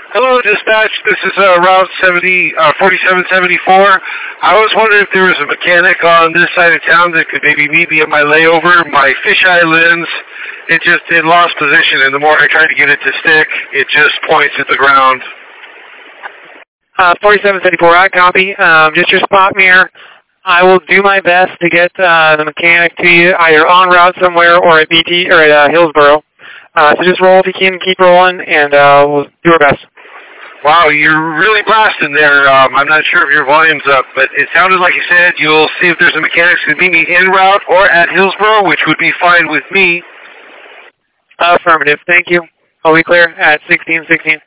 Hello, dispatch. This is Route 4774. I was wondering if there was a mechanic on this side of town that could maybe meet me at my layover. My fisheye lens, it lost position, and the more I try to get it to stick, it just points at the ground. 4774, I copy. Just your spot mirror. I will do my best to get the mechanic to you either en route somewhere or at BT or at Hillsboro. So just roll if you can, keep rolling, and we'll do our best. Wow, you're really blasting there. I'm not sure if your volume's up, but it sounded like you said you'll see if there's a mechanic who can meet me en route or at Hillsboro, which would be fine with me. Affirmative. Thank you. Are we clear at 1616?